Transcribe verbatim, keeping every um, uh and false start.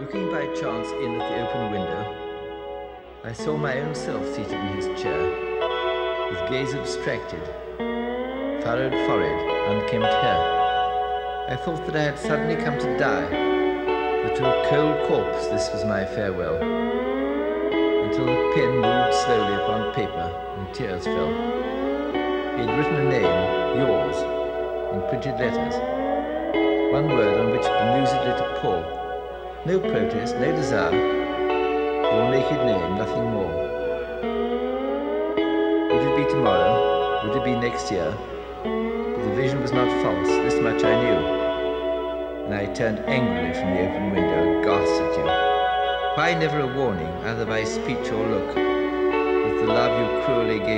Looking by chance in at the open window, I saw my own self seated in his chair, with gaze abstracted, furrowed forehead, unkempt hair. I thought that I had suddenly come to die, that to a cold corpse this was my farewell, until the pen moved slowly upon paper and tears fell. He had written a name, yours, in printed letters, one word on which bemused little pour. No protest, no desire, your naked name, nothing more. Would it be tomorrow? Would it be next year? But the vision was not false, this much I knew. And I turned angrily from the open window, aghast at you. Why never a warning, either by speech or look, with the love you cruelly gave?